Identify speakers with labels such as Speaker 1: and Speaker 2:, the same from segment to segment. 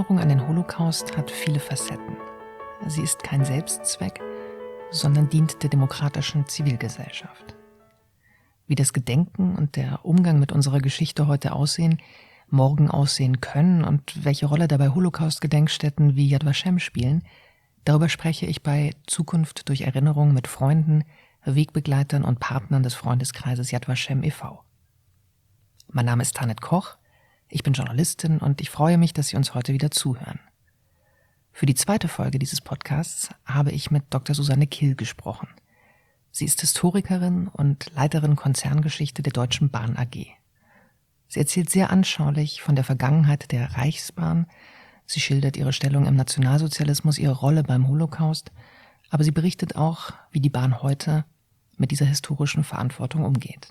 Speaker 1: Erinnerung an den Holocaust hat viele Facetten. Sie ist kein Selbstzweck, sondern dient der demokratischen Zivilgesellschaft. Wie das Gedenken und der Umgang mit unserer Geschichte heute aussehen, morgen aussehen können und welche Rolle dabei Holocaust-Gedenkstätten wie Yad Vashem spielen, darüber spreche ich bei Zukunft durch Erinnerung mit Freunden, Wegbegleitern und Partnern des Freundeskreises Yad Vashem e.V. Mein Name ist Tanit Koch, ich bin Journalistin und ich freue mich, dass Sie uns heute wieder zuhören. Für die zweite Folge dieses Podcasts habe ich mit Dr. Susanne Kill gesprochen. Sie ist Historikerin und Leiterin Konzerngeschichte der Deutschen Bahn AG. Sie erzählt sehr anschaulich von der Vergangenheit der Reichsbahn. Sie schildert ihre Stellung im Nationalsozialismus, ihre Rolle beim Holocaust, aber sie berichtet auch, wie die Bahn heute mit dieser historischen Verantwortung umgeht.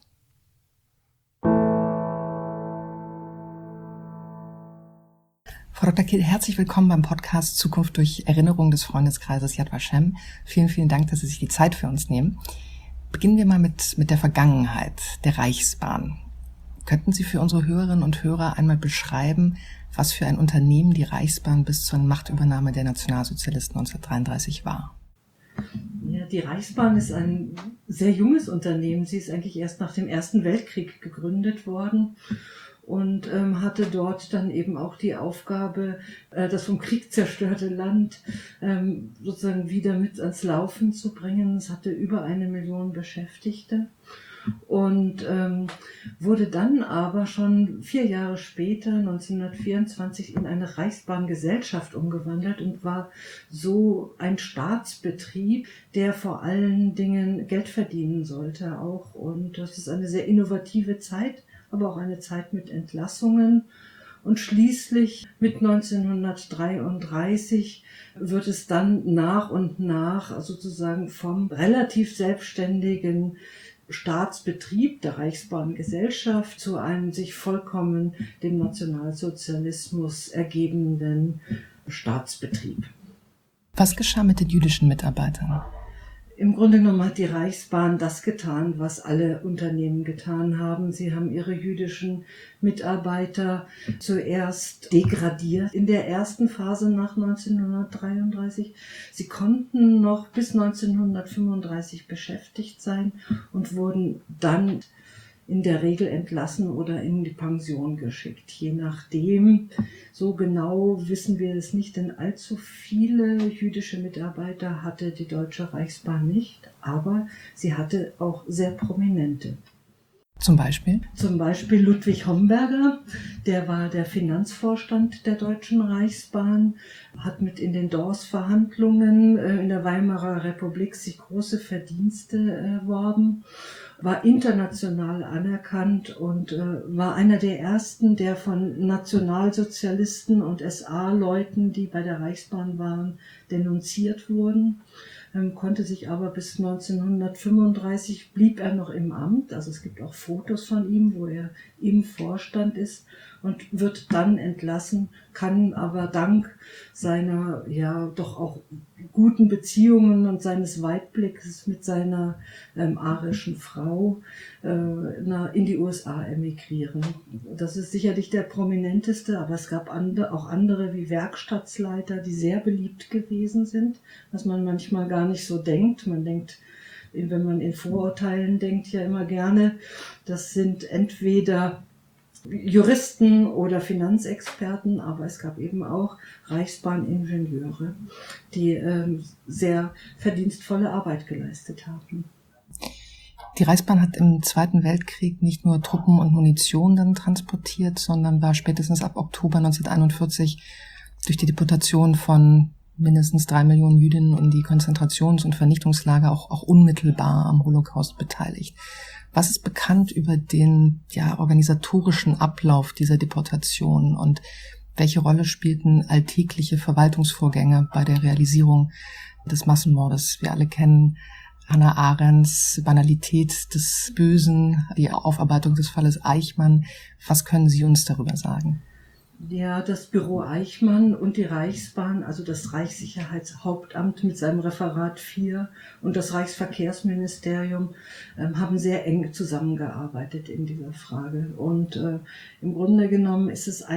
Speaker 1: Frau Dr. Kill, herzlich willkommen beim Podcast Zukunft durch Erinnerung des Freundeskreises Yad Vashem. Vielen, vielen Dank, dass Sie sich die Zeit für uns nehmen. Beginnen wir mal mit der Vergangenheit der Reichsbahn. Könnten Sie für unsere Hörerinnen und Hörer einmal beschreiben, was für ein Unternehmen die Reichsbahn bis zur Machtübernahme der Nationalsozialisten 1933 war?
Speaker 2: Ja, die Reichsbahn ist ein sehr junges Unternehmen. Sie ist eigentlich erst nach dem Ersten Weltkrieg gegründet worden und hatte dort dann eben auch die Aufgabe, das vom Krieg zerstörte Land sozusagen wieder mit ans Laufen zu bringen. Es hatte über 1 Million Beschäftigte und wurde dann aber schon 4 Jahre später, 1924, in eine Reichsbahngesellschaft umgewandelt und war so ein Staatsbetrieb, der vor allen Dingen Geld verdienen sollte auch. Und das ist eine sehr innovative Zeit, aber auch eine Zeit mit Entlassungen. Und schließlich mit 1933 wird es dann nach und nach sozusagen vom relativ selbstständigen Staatsbetrieb der Reichsbahngesellschaft zu einem sich vollkommen dem Nationalsozialismus ergebenden Staatsbetrieb.
Speaker 1: Was geschah mit den jüdischen Mitarbeitern?
Speaker 2: Im Grunde genommen hat die Reichsbahn das getan, was alle Unternehmen getan haben. Sie haben ihre jüdischen Mitarbeiter zuerst degradiert in der ersten Phase nach 1933. Sie konnten noch bis 1935 beschäftigt sein und wurden dann in der Regel entlassen oder in die Pension geschickt. Je nachdem, so genau wissen wir es nicht, denn allzu viele jüdische Mitarbeiter hatte die Deutsche Reichsbahn nicht, aber sie hatte auch sehr prominente.
Speaker 1: Zum Beispiel?
Speaker 2: Zum Beispiel Ludwig Homberger, der war der Finanzvorstand der Deutschen Reichsbahn, hat mit in den Dawes-Verhandlungen in der Weimarer Republik sich große Verdienste erworben, war international anerkannt und war einer der ersten, der von Nationalsozialisten und SA-Leuten, die bei der Reichsbahn waren, denunziert wurden. Konnte sich aber bis 1935 blieb er noch im Amt, also es gibt auch Fotos von ihm, wo er im Vorstand ist und wird dann entlassen, kann aber dank seiner ja doch auch guten Beziehungen und seines Weitblicks mit seiner arischen Frau in die USA emigrieren. Das ist sicherlich der prominenteste, aber es gab auch andere wie Werkstattleiter, die sehr beliebt gewesen sind, was man manchmal gar nicht so denkt. Man denkt, wenn man in Vorurteilen denkt, ja immer gerne, das sind entweder Juristen oder Finanzexperten, aber es gab eben auch Reichsbahningenieure, die sehr verdienstvolle Arbeit geleistet haben.
Speaker 1: Die Reichsbahn hat im Zweiten Weltkrieg nicht nur Truppen und Munition dann transportiert, sondern war spätestens ab Oktober 1941 durch die Deportation von mindestens 3 Millionen Jüdinnen in die Konzentrations- und Vernichtungslager auch unmittelbar am Holocaust beteiligt. Was ist bekannt über den organisatorischen Ablauf dieser Deportation und welche Rolle spielten alltägliche Verwaltungsvorgänge bei der Realisierung des Massenmordes? Wir alle kennen Hannah Arendts Banalität des Bösen, die Aufarbeitung des Falles Eichmann. Was können Sie uns darüber sagen?
Speaker 2: Ja, das Büro Eichmann und die Reichsbahn, also das Reichssicherheitshauptamt mit seinem Referat 4 und das Reichsverkehrsministerium haben sehr eng zusammengearbeitet in dieser Frage. Und im Grunde genommen ist es ein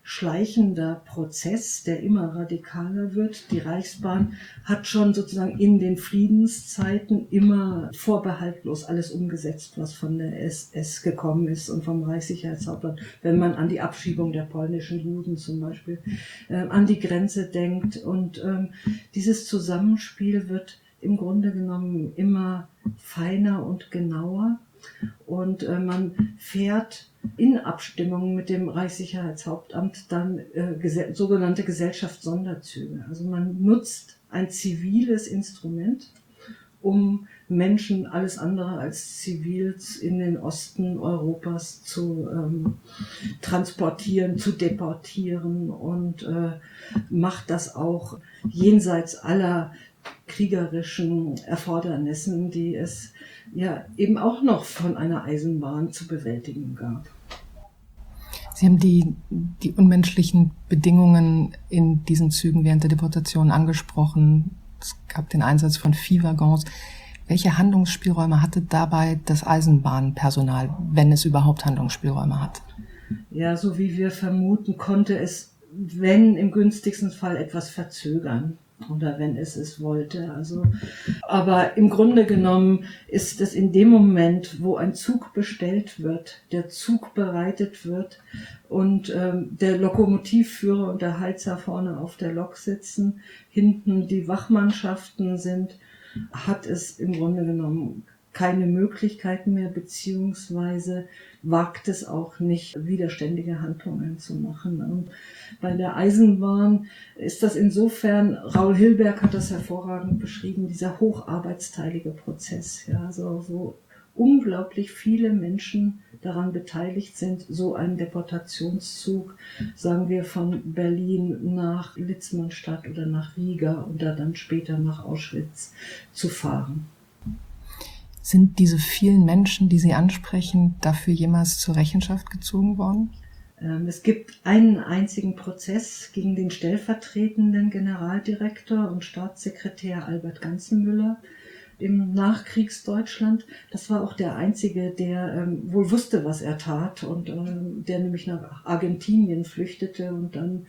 Speaker 2: schleichender Prozess, der immer radikaler wird. Die Reichsbahn hat schon sozusagen in den Friedenszeiten immer vorbehaltlos alles umgesetzt, was von der SS gekommen ist und vom Reichssicherheitshauptmann. Wenn man an die Abschiebung der polnischen Juden zum Beispiel, an die Grenze denkt. Und dieses Zusammenspiel wird im Grunde genommen immer feiner und genauer. Und man fährt in Abstimmung mit dem Reichssicherheitshauptamt dann sogenannte Gesellschaftssonderzüge. Also man nutzt ein ziviles Instrument, um Menschen alles andere als Zivils in den Osten Europas zu transportieren, zu deportieren und macht das auch jenseits aller kriegerischen Erfordernissen, die es ja eben auch noch von einer Eisenbahn zu bewältigen gab.
Speaker 1: Sie haben die unmenschlichen Bedingungen in diesen Zügen während der Deportation angesprochen. Es gab den Einsatz von Viehwaggons. Welche Handlungsspielräume hatte dabei das Eisenbahnpersonal, wenn es überhaupt Handlungsspielräume hat?
Speaker 2: Ja, so wie wir vermuten, konnte es, wenn im günstigsten Fall, etwas verzögern. Oder wenn es wollte. Aber im Grunde genommen ist es in dem Moment, wo ein Zug bestellt wird, der Zug bereitet wird und der Lokomotivführer und der Heizer vorne auf der Lok sitzen, hinten die Wachmannschaften sind, hat es im Grunde genommen keine Möglichkeiten mehr, beziehungsweise wagt es auch nicht, widerständige Handlungen zu machen. Und bei der Eisenbahn ist das insofern, Raul Hilberg hat das hervorragend beschrieben, dieser hocharbeitsteilige Prozess, ja, so, wo unglaublich viele Menschen daran beteiligt sind, so einen Deportationszug, sagen wir, von Berlin nach Litzmannstadt oder nach Riga oder dann später nach Auschwitz zu fahren.
Speaker 1: Sind diese vielen Menschen, die Sie ansprechen, dafür jemals zur Rechenschaft gezogen worden?
Speaker 2: Es gibt einen einzigen Prozess gegen den stellvertretenden Generaldirektor und Staatssekretär Albert Ganzenmüller im Nachkriegsdeutschland. Das war auch der einzige, der wohl wusste, was er tat und der nämlich nach Argentinien flüchtete und dann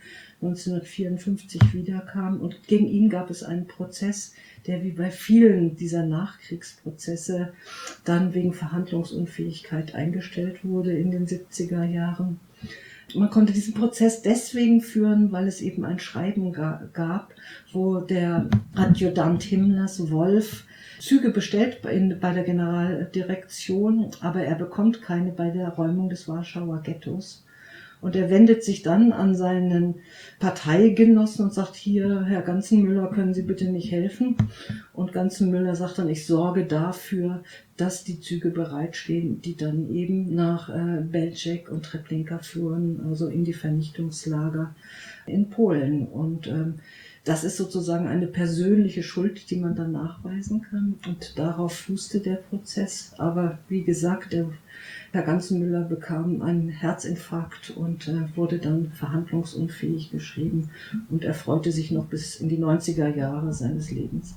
Speaker 2: 1954 wiederkam. Und gegen ihn gab es einen Prozess, der wie bei vielen dieser Nachkriegsprozesse dann wegen Verhandlungsunfähigkeit eingestellt wurde in den 70er Jahren. Man konnte diesen Prozess deswegen führen, weil es eben ein Schreiben gab, wo der Adjutant Himmlers, Wolf, Züge bestellt bei der Generaldirektion, aber er bekommt keine bei der Räumung des Warschauer Ghettos. Und er wendet sich dann an seinen Parteigenossen und sagt, hier, Herr Ganzenmüller, können Sie bitte nicht helfen? Und Ganzenmüller sagt dann, ich sorge dafür, dass die Züge bereitstehen, die dann eben nach Belzec und Treblinka fuhren, also in die Vernichtungslager in Polen. Und das ist sozusagen eine persönliche Schuld, die man dann nachweisen kann. Und darauf fußte der Prozess. Aber wie gesagt, Herr Ganzenmüller bekam einen Herzinfarkt und wurde dann verhandlungsunfähig geschrieben und erfreute sich noch bis in die 90er Jahre seines Lebens.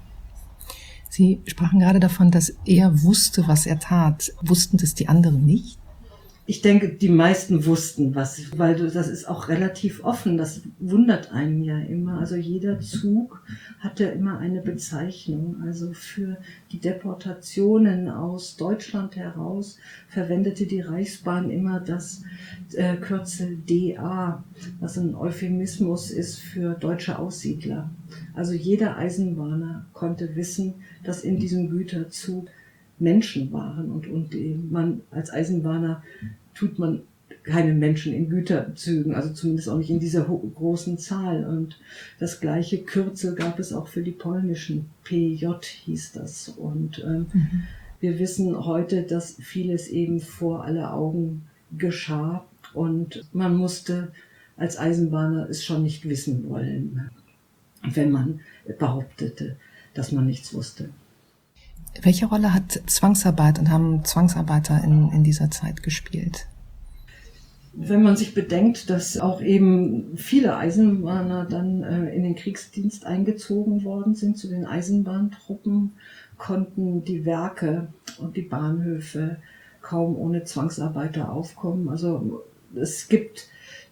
Speaker 1: Sie sprachen gerade davon, dass er wusste, was er tat. Wussten das die anderen nicht?
Speaker 2: Ich denke, die meisten wussten was, weil das ist auch relativ offen. Das wundert einen ja immer. Also jeder Zug hatte immer eine Bezeichnung. Also für die Deportationen aus Deutschland heraus verwendete die Reichsbahn immer das Kürzel DA, was ein Euphemismus ist für deutsche Aussiedler. Also jeder Eisenbahner konnte wissen, dass in diesem Güterzug Menschen waren und man als Eisenbahner tut man keine Menschen in Güterzügen, also zumindest auch nicht in dieser großen Zahl. Und das gleiche Kürzel gab es auch für die polnischen, PJ hieß das. Und wir wissen heute, dass vieles eben vor aller Augen geschah und man musste als Eisenbahner es schon nicht wissen wollen, wenn man behauptete, dass man nichts wusste.
Speaker 1: Welche Rolle hat Zwangsarbeit und haben Zwangsarbeiter in dieser Zeit gespielt?
Speaker 2: Wenn man sich bedenkt, dass auch eben viele Eisenbahner dann in den Kriegsdienst eingezogen worden sind zu den Eisenbahntruppen, konnten die Werke und die Bahnhöfe kaum ohne Zwangsarbeiter aufkommen. Also es gibt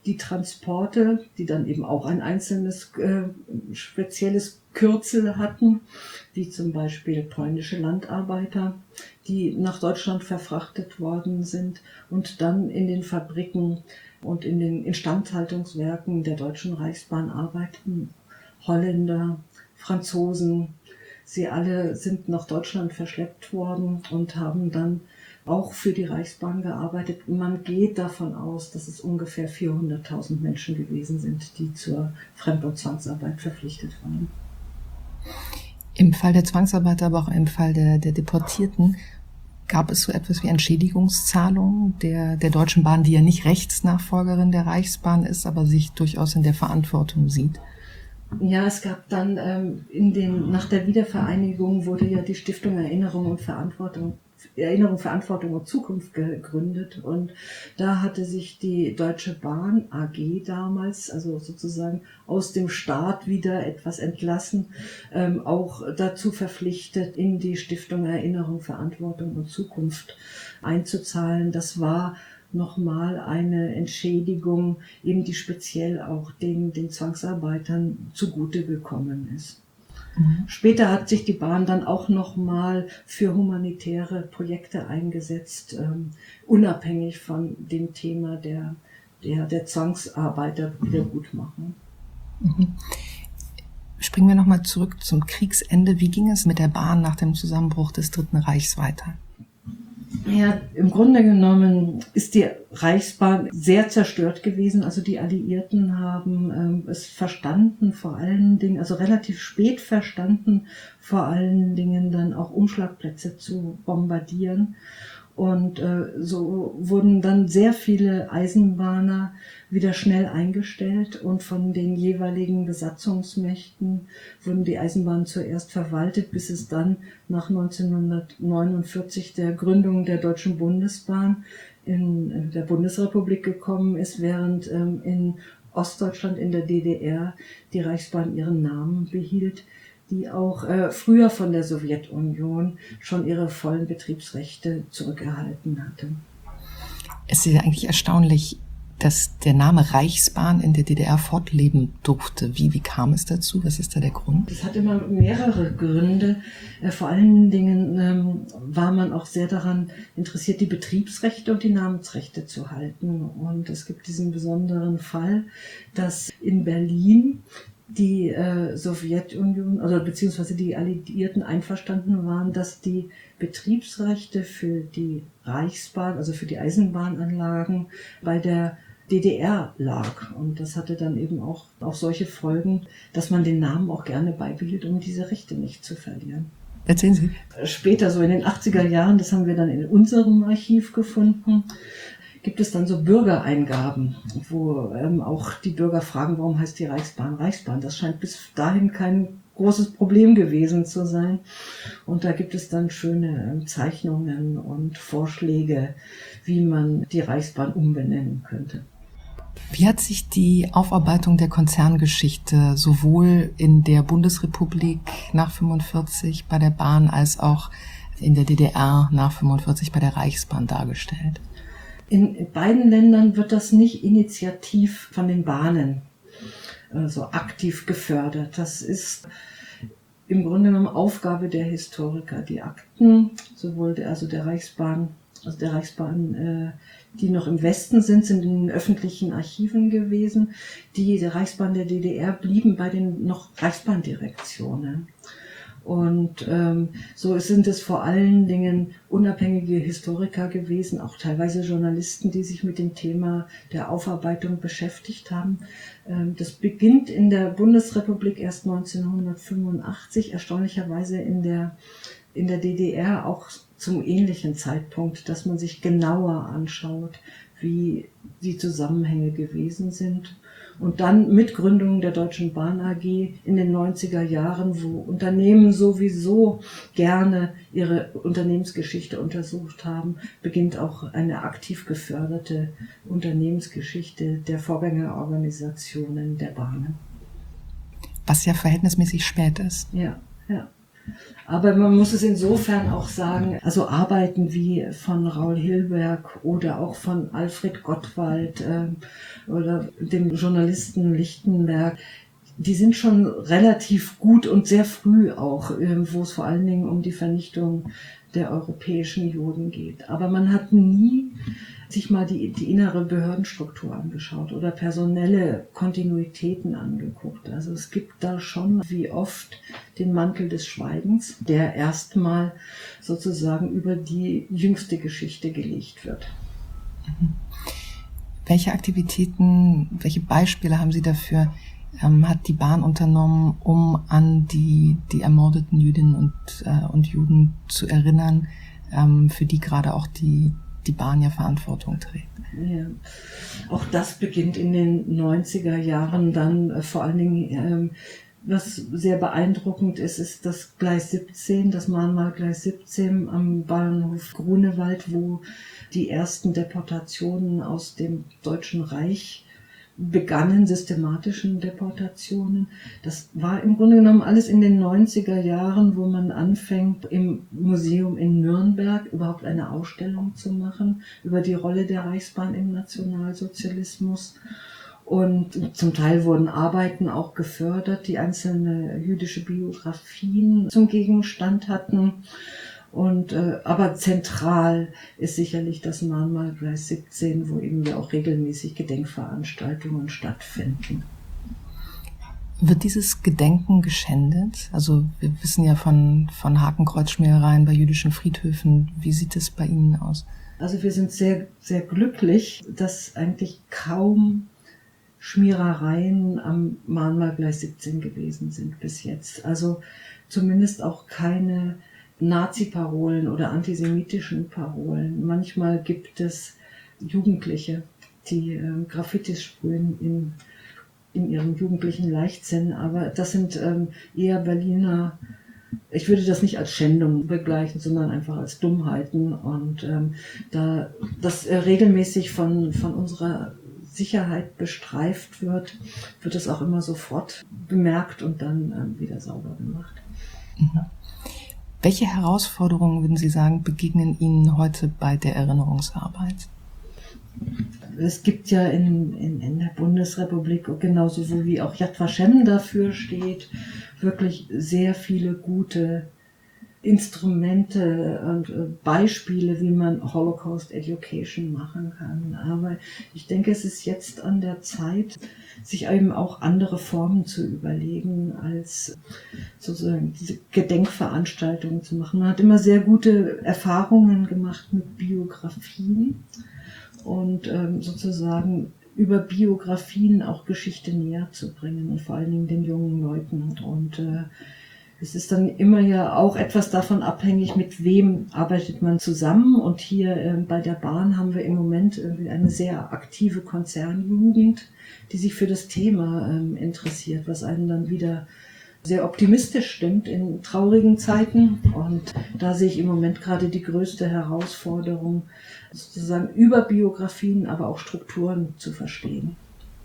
Speaker 2: die Transporte, die dann eben auch ein einzelnes spezielles Kürzel hatten, wie zum Beispiel polnische Landarbeiter, die nach Deutschland verfrachtet worden sind und dann in den Fabriken und in den Instandhaltungswerken der Deutschen Reichsbahn arbeiten. Holländer, Franzosen, sie alle sind nach Deutschland verschleppt worden und haben dann auch für die Reichsbahn gearbeitet. Man geht davon aus, dass es ungefähr 400.000 Menschen gewesen sind, die zur Fremd- und Zwangsarbeit verpflichtet waren.
Speaker 1: Im Fall der Zwangsarbeiter, aber auch im Fall der Deportierten, gab es so etwas wie Entschädigungszahlungen der Deutschen Bahn, die ja nicht Rechtsnachfolgerin der Reichsbahn ist, aber sich durchaus in der Verantwortung sieht?
Speaker 2: Ja, es gab dann nach der Wiedervereinigung wurde ja die Stiftung Erinnerung, Verantwortung und Zukunft gegründet, und da hatte sich die Deutsche Bahn AG damals, also sozusagen aus dem Staat wieder etwas entlassen, auch dazu verpflichtet, in die Stiftung Erinnerung, Verantwortung und Zukunft einzuzahlen. Das war nochmal eine Entschädigung, eben die speziell auch den Zwangsarbeitern zugute gekommen ist. Später hat sich die Bahn dann auch nochmal für humanitäre Projekte eingesetzt, unabhängig von dem Thema der Zwangsarbeiter Wiedergutmachung.
Speaker 1: Springen wir nochmal zurück zum Kriegsende. Wie ging es mit der Bahn nach dem Zusammenbruch des Dritten Reichs weiter?
Speaker 2: Ja, im Grunde genommen ist die Reichsbahn sehr zerstört gewesen. Also die Alliierten haben es verstanden, vor allen Dingen, also relativ spät verstanden, vor allen Dingen dann auch Umschlagplätze zu bombardieren. Und so wurden dann sehr viele Eisenbahner wieder schnell eingestellt, und von den jeweiligen Besatzungsmächten wurden die Eisenbahnen zuerst verwaltet, bis es dann nach 1949 der Gründung der Deutschen Bundesbahn in der Bundesrepublik gekommen ist, während in Ostdeutschland, in der DDR, die Reichsbahn ihren Namen behielt, die auch früher von der Sowjetunion schon ihre vollen Betriebsrechte zurückerhalten hatte.
Speaker 1: Es ist ja eigentlich erstaunlich, dass der Name Reichsbahn in der DDR fortleben durfte. Wie kam es dazu? Was ist da der Grund?
Speaker 2: Es hat immer mehrere Gründe. Vor allen Dingen war man auch sehr daran interessiert, die Betriebsrechte und die Namensrechte zu halten. Und es gibt diesen besonderen Fall, dass in Berlin die Sowjetunion oder beziehungsweise die Alliierten einverstanden waren, dass die Betriebsrechte für die Reichsbahn, also für die Eisenbahnanlagen, bei der DDR lag. Und das hatte dann eben auch solche Folgen, dass man den Namen auch gerne beibehielt, um diese Rechte nicht zu verlieren.
Speaker 1: Erzählen Sie.
Speaker 2: Später, so in den 80er Jahren, das haben wir dann in unserem Archiv gefunden, gibt es dann so Bürgereingaben, wo auch die Bürger fragen, warum heißt die Reichsbahn Reichsbahn? Das scheint bis dahin kein großes Problem gewesen zu sein. Und da gibt es dann schöne Zeichnungen und Vorschläge, wie man die Reichsbahn umbenennen könnte.
Speaker 1: Wie hat sich die Aufarbeitung der Konzerngeschichte sowohl in der Bundesrepublik nach 45 bei der Bahn als auch in der DDR nach 45 bei der Reichsbahn dargestellt?
Speaker 2: In beiden Ländern wird das nicht initiativ von den Bahnen so aktiv gefördert. Das ist im Grunde genommen Aufgabe der Historiker. Die Akten, sowohl der Reichsbahn, die noch im Westen sind in den öffentlichen Archiven gewesen. Die der Reichsbahn der DDR blieben bei den noch Reichsbahndirektionen. Und so sind es vor allen Dingen unabhängige Historiker gewesen, auch teilweise Journalisten, die sich mit dem Thema der Aufarbeitung beschäftigt haben. Das beginnt in der Bundesrepublik erst 1985, erstaunlicherweise in der DDR auch zum ähnlichen Zeitpunkt, dass man sich genauer anschaut, wie die Zusammenhänge gewesen sind. Und dann mit Gründung der Deutschen Bahn AG in den 90er Jahren, wo Unternehmen sowieso gerne ihre Unternehmensgeschichte untersucht haben, beginnt auch eine aktiv geförderte Unternehmensgeschichte der Vorgängerorganisationen der Bahnen.
Speaker 1: Was ja verhältnismäßig spät ist.
Speaker 2: Ja. Aber man muss es insofern auch sagen, also Arbeiten wie von Raoul Hilberg oder auch von Alfred Gottwald oder dem Journalisten Lichtenberg, die sind schon relativ gut und sehr früh auch, wo es vor allen Dingen um die Vernichtung der europäischen Juden geht. Aber man hat nie sich mal die innere Behördenstruktur angeschaut oder personelle Kontinuitäten angeguckt. Also es gibt da schon wie oft den Mantel des Schweigens, der erstmal sozusagen über die jüngste Geschichte gelegt wird.
Speaker 1: Welche Aktivitäten, welche Beispiele haben Sie dafür, hat die Bahn unternommen, um an die ermordeten Jüdinnen und Juden zu erinnern, für die gerade auch die Bahn ja Verantwortung trägt?
Speaker 2: Ja. Auch das beginnt in den 90er Jahren dann vor allen Dingen, was sehr beeindruckend ist, ist das Gleis 17, das Mahnmalgleis 17 am Bahnhof Grunewald, wo die ersten Deportationen aus dem Deutschen Reich begannen, systematischen Deportationen. Das war im Grunde genommen alles in den 90er Jahren, wo man anfängt, im Museum in Nürnberg überhaupt eine Ausstellung zu machen über die Rolle der Reichsbahn im Nationalsozialismus. Und zum Teil wurden Arbeiten auch gefördert, die einzelne jüdische Biografien zum Gegenstand hatten. Aber zentral ist sicherlich das Mahnmalgleis 17, wo eben ja auch regelmäßig Gedenkveranstaltungen stattfinden.
Speaker 1: Wird dieses Gedenken geschändet? Also wir wissen ja von Hakenkreuzschmierereien bei jüdischen Friedhöfen. Wie sieht es bei Ihnen aus?
Speaker 2: Also wir sind sehr, sehr glücklich, dass eigentlich kaum Schmierereien am Mahnmalgleis 17 gewesen sind bis jetzt. Also zumindest auch keine Nazi-Parolen oder antisemitischen Parolen. Manchmal gibt es Jugendliche, die Graffitis sprühen in ihrem jugendlichen Leichtsinn, aber das sind eher Berliner, ich würde das nicht als Schändung begleichen, sondern einfach als Dummheiten. Und da das regelmäßig von unserer Sicherheit bestreift wird, wird es auch immer sofort bemerkt und dann wieder sauber gemacht.
Speaker 1: Mhm. Welche Herausforderungen, würden Sie sagen, begegnen Ihnen heute bei der Erinnerungsarbeit?
Speaker 2: Es gibt ja in der Bundesrepublik, genauso wie auch Yad Vashem dafür steht, wirklich sehr viele gute Instrumente und Beispiele, wie man Holocaust Education machen kann. Aber ich denke, es ist jetzt an der Zeit, sich eben auch andere Formen zu überlegen, als sozusagen diese Gedenkveranstaltungen zu machen. Man hat immer sehr gute Erfahrungen gemacht mit Biografien und sozusagen über Biografien auch Geschichte näher zu bringen und vor allen Dingen den jungen Leuten. Und es ist dann immer ja auch etwas davon abhängig, mit wem arbeitet man zusammen. Und hier bei der Bahn haben wir im Moment irgendwie eine sehr aktive Konzernjugend, die sich für das Thema interessiert, was einen dann wieder sehr optimistisch stimmt in traurigen Zeiten. Und da sehe ich im Moment gerade die größte Herausforderung, sozusagen über Biografien, aber auch Strukturen zu verstehen.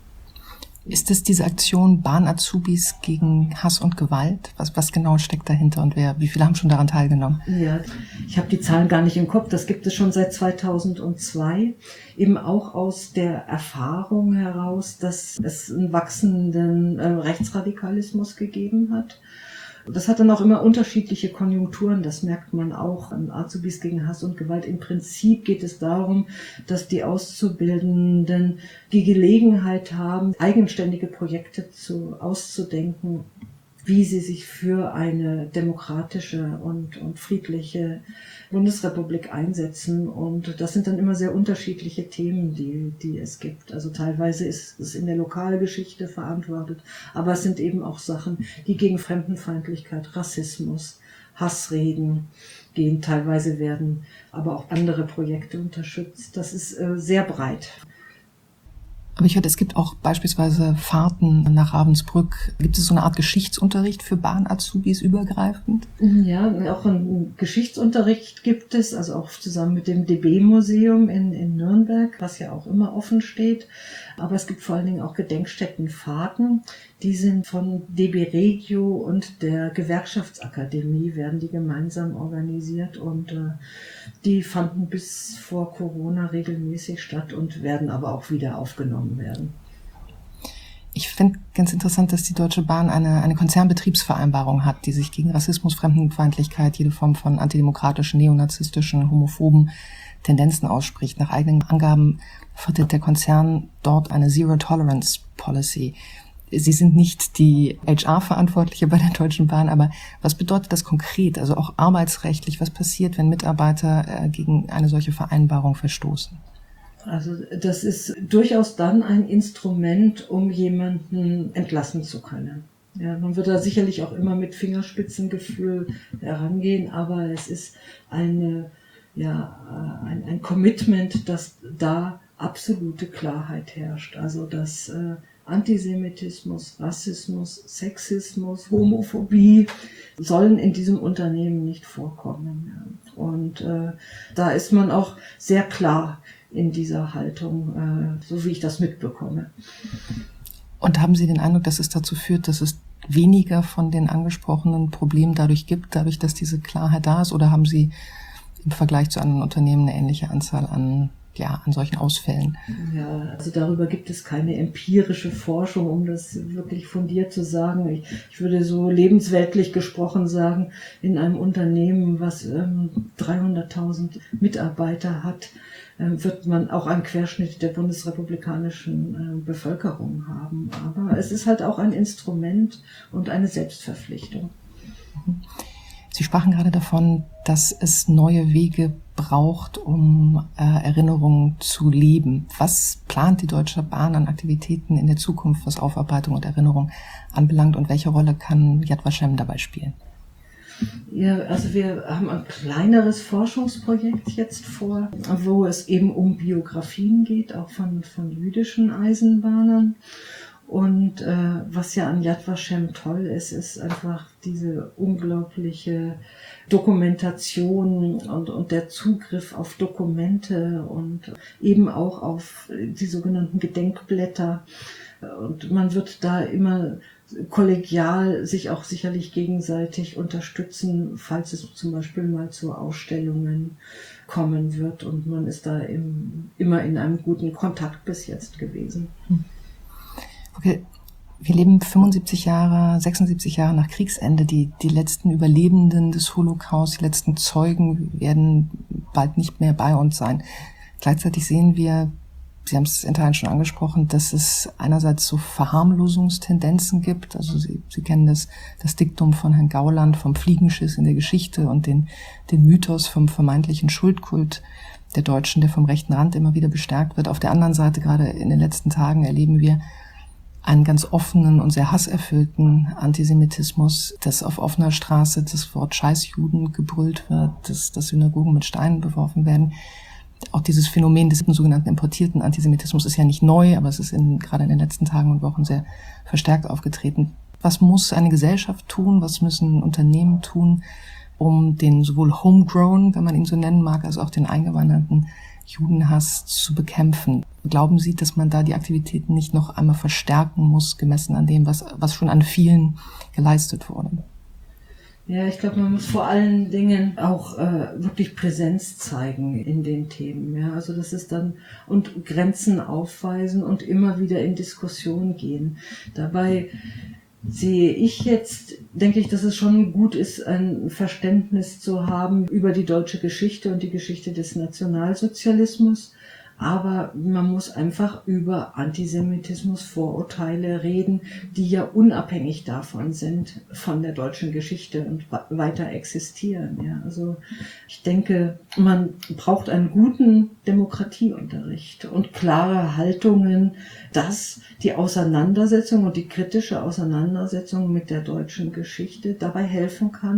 Speaker 1: Ist es diese Aktion Bahn-Azubis gegen Hass und Gewalt? Was genau steckt dahinter und wie viele haben schon daran teilgenommen?
Speaker 2: Ja, ich habe die Zahlen gar nicht im Kopf. Das gibt es schon seit 2002. Eben auch aus der Erfahrung heraus, dass es einen wachsenden Rechtsradikalismus gegeben hat. Das hat dann auch immer unterschiedliche Konjunkturen, das merkt man auch an Azubis gegen Hass und Gewalt. Im Prinzip geht es darum, dass die Auszubildenden die Gelegenheit haben, eigenständige Projekte auszudenken, wie sie sich für eine demokratische und friedliche Bundesrepublik einsetzen. Und das sind dann immer sehr unterschiedliche Themen, die es gibt. Also teilweise ist es in der Lokalgeschichte verantwortet, aber es sind eben auch Sachen, die gegen Fremdenfeindlichkeit, Rassismus, Hassreden gehen. Teilweise werden aber auch andere Projekte unterstützt. Das ist sehr breit.
Speaker 1: Aber ich hörte, es gibt auch beispielsweise Fahrten nach Ravensbrück. Gibt es so eine Art Geschichtsunterricht für Bahn-Azubis übergreifend?
Speaker 2: Ja, auch einen Geschichtsunterricht gibt es, also auch zusammen mit dem DB-Museum in Nürnberg, was ja auch immer offen steht. Aber es gibt vor allen Dingen auch Gedenkstättenfahrten. Die sind von DB Regio und der Gewerkschaftsakademie, werden die gemeinsam organisiert. Und die fanden bis vor Corona regelmäßig statt und werden aber auch wieder aufgenommen werden.
Speaker 1: Ich finde ganz interessant, dass die Deutsche Bahn eine Konzernbetriebsvereinbarung hat, die sich gegen Rassismus, Fremdenfeindlichkeit, jede Form von antidemokratischen, neonazistischen, homophoben Tendenzen ausspricht. Nach eigenen Angaben vertritt der Konzern dort eine Zero-Tolerance-Policy. Sie sind nicht die HR-Verantwortliche bei der Deutschen Bahn, aber was bedeutet das konkret, also auch arbeitsrechtlich? Was passiert, wenn Mitarbeiter gegen eine solche Vereinbarung verstoßen?
Speaker 2: Also das ist durchaus dann ein Instrument, um jemanden entlassen zu können. Ja, man wird da sicherlich auch immer mit Fingerspitzengefühl herangehen, aber es ist ein Commitment, dass da absolute Klarheit herrscht. Also dass Antisemitismus, Rassismus, Sexismus, Homophobie sollen in diesem Unternehmen nicht vorkommen. Ja. Und da ist man auch sehr klar in dieser Haltung, so wie ich das mitbekomme.
Speaker 1: Und haben Sie den Eindruck, dass es dazu führt, dass es weniger von den angesprochenen Problemen dadurch gibt, dadurch, dass diese Klarheit da ist? Oder haben Sie im Vergleich zu anderen Unternehmen eine ähnliche Anzahl an solchen Ausfällen?
Speaker 2: Ja, also darüber gibt es keine empirische Forschung, um das wirklich fundiert zu sagen. Ich würde so lebensweltlich gesprochen sagen, in einem Unternehmen, was 300.000 Mitarbeiter hat, wird man auch einen Querschnitt der bundesrepublikanischen Bevölkerung haben. Aber es ist halt auch ein Instrument und eine Selbstverpflichtung.
Speaker 1: Sie sprachen gerade davon, dass es neue Wege braucht, um Erinnerungen zu leben. Was plant die Deutsche Bahn an Aktivitäten in der Zukunft, was Aufarbeitung und Erinnerung anbelangt, und welche Rolle kann Yad Vashem dabei spielen?
Speaker 2: Ja, also wir haben ein kleineres Forschungsprojekt jetzt vor, wo es eben um Biografien geht, auch von jüdischen Eisenbahnern. Und was ja an Yad Vashem toll ist, ist einfach diese unglaubliche Dokumentation und der Zugriff auf Dokumente und eben auch auf die sogenannten Gedenkblätter. Und man wird da immer kollegial sich auch sicherlich gegenseitig unterstützen, falls es zum Beispiel mal zu Ausstellungen kommen wird. Und man ist da immer in einem guten Kontakt bis jetzt gewesen.
Speaker 1: Okay. Wir leben 76 Jahre, 76 Jahre nach Kriegsende. Die letzten Überlebenden des Holocaust, die letzten Zeugen werden bald nicht mehr bei uns sein. Gleichzeitig sehen wir, Sie haben es in Teilen schon angesprochen, dass es einerseits so Verharmlosungstendenzen gibt. Also Sie kennen das Diktum von Herrn Gauland vom Fliegenschiss in der Geschichte und den Mythos vom vermeintlichen Schuldkult der Deutschen, der vom rechten Rand immer wieder bestärkt wird. Auf der anderen Seite, gerade in den letzten Tagen, erleben wir einen ganz offenen und sehr hasserfüllten Antisemitismus, dass auf offener Straße das Wort Scheißjuden gebrüllt wird, dass Synagogen mit Steinen beworfen werden. Auch dieses Phänomen des sogenannten importierten Antisemitismus ist ja nicht neu, aber es ist gerade in den letzten Tagen und Wochen sehr verstärkt aufgetreten. Was muss eine Gesellschaft tun? Was müssen Unternehmen tun, um den sowohl homegrown, wenn man ihn so nennen mag, als auch den eingewanderten Judenhass zu bekämpfen? Glauben Sie, dass man da die Aktivitäten nicht noch einmal verstärken muss, gemessen an dem, was schon an vielen geleistet wurde?
Speaker 2: Ja, ich glaube, man muss vor allen Dingen auch wirklich Präsenz zeigen in den Themen. Ja, also das ist dann und Grenzen aufweisen und immer wieder in Diskussion gehen. Dabei sehe ich jetzt, denke ich, dass es schon gut ist, ein Verständnis zu haben über die deutsche Geschichte und die Geschichte des Nationalsozialismus. Aber man muss einfach über Antisemitismus, Vorurteile reden, die ja unabhängig davon sind, von der deutschen Geschichte und weiter existieren. Ja, also ich denke, man braucht einen guten Demokratieunterricht und klare Haltungen, dass die Auseinandersetzung und die kritische Auseinandersetzung mit der deutschen Geschichte dabei helfen kann,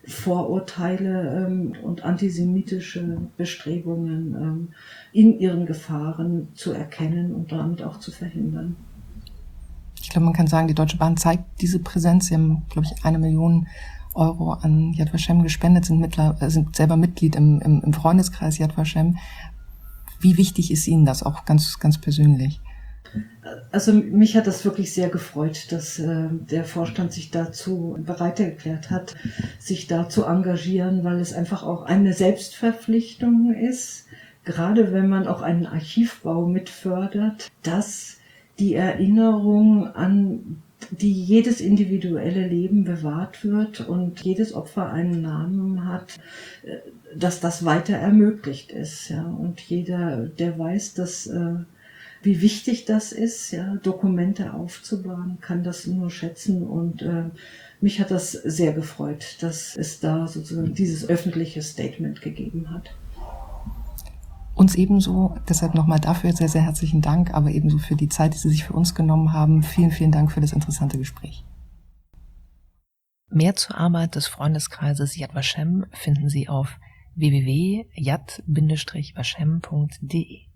Speaker 2: Vorurteile und antisemitische Bestrebungen in ihren Gefahren zu erkennen und damit auch zu verhindern.
Speaker 1: Ich glaube, man kann sagen, die Deutsche Bahn zeigt diese Präsenz. Sie haben, glaube ich, 1 Million Euro an Yad Vashem gespendet, sind selber Mitglied im Freundeskreis Yad Vashem. Wie wichtig ist Ihnen das auch ganz, ganz persönlich?
Speaker 2: Also mich hat das wirklich sehr gefreut, dass der Vorstand sich dazu bereit erklärt hat, sich da zu engagieren, weil es einfach auch eine Selbstverpflichtung ist, gerade wenn man auch einen Archivbau mitfördert, dass die Erinnerung an jedes individuelle Leben bewahrt wird und jedes Opfer einen Namen hat, dass das weiter ermöglicht ist. Ja. Und jeder, der weiß, dass wie wichtig das ist, ja, Dokumente aufzubauen, kann das nur schätzen. Und mich hat das sehr gefreut, dass es da sozusagen dieses öffentliche Statement gegeben hat.
Speaker 1: Uns ebenso, deshalb nochmal dafür sehr, sehr herzlichen Dank, aber ebenso für die Zeit, die Sie sich für uns genommen haben. Vielen, vielen Dank für das interessante Gespräch. Mehr zur Arbeit des Freundeskreises Yad Vashem finden Sie auf www.yad-vashem.de.